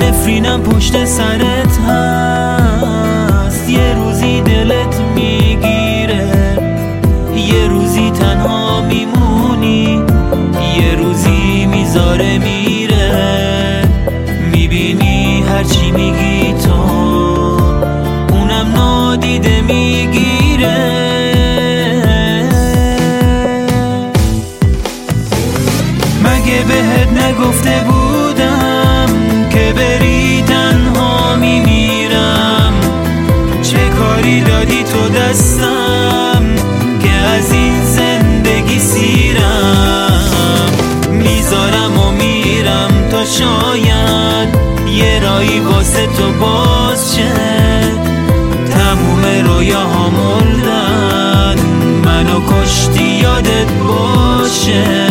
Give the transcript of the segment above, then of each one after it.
نفرینم پشت سرت هست، یه روزی دلت میگیره، یه روزی تنها میمونی، یه روزی میذاره میره. میبینی هرچی میگی تو اونم نادیده میگیره. مگه بهت نگفته بودم که بری تنها میمیرم؟ چه کاری دادی تو دستم که از این زندگی سیرم؟ میذارم و میرم تا شاید یه راهی واسه تو باز شه. تموم رویاها مردن، منو کشتی یادت باشه.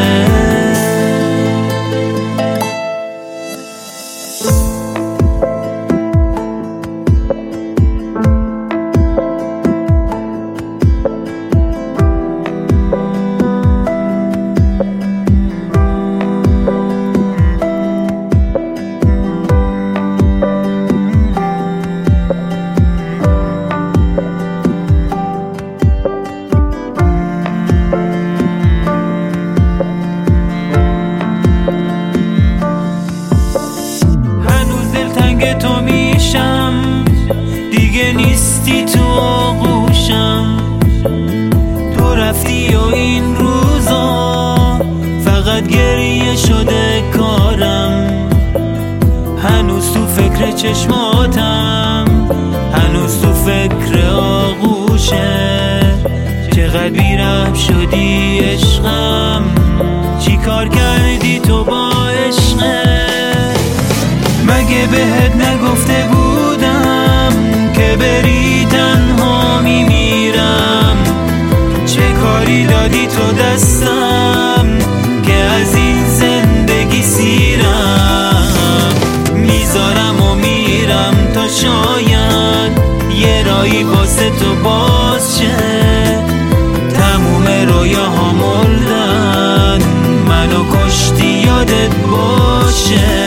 تو میشم دیگه نیستی تو آغوشم. تو رفتی و این روزا فقط گریه شده کارم. هنوز تو فکر چشماتم، هنوز تو فکر آغوشه. چقدر بی‌رحم شدی عشقم، چی کار کردی تو با عشقه؟ مگه بهت نگفته بودم که بری تنها میمیرم؟ چه کاری دادی تو دستم که از این زندگی سیرم؟ میذارم و میرم تا شاید یه راهی واسه تو باز شه. تموم رویاها مردن، منو کشتی یادت باشه.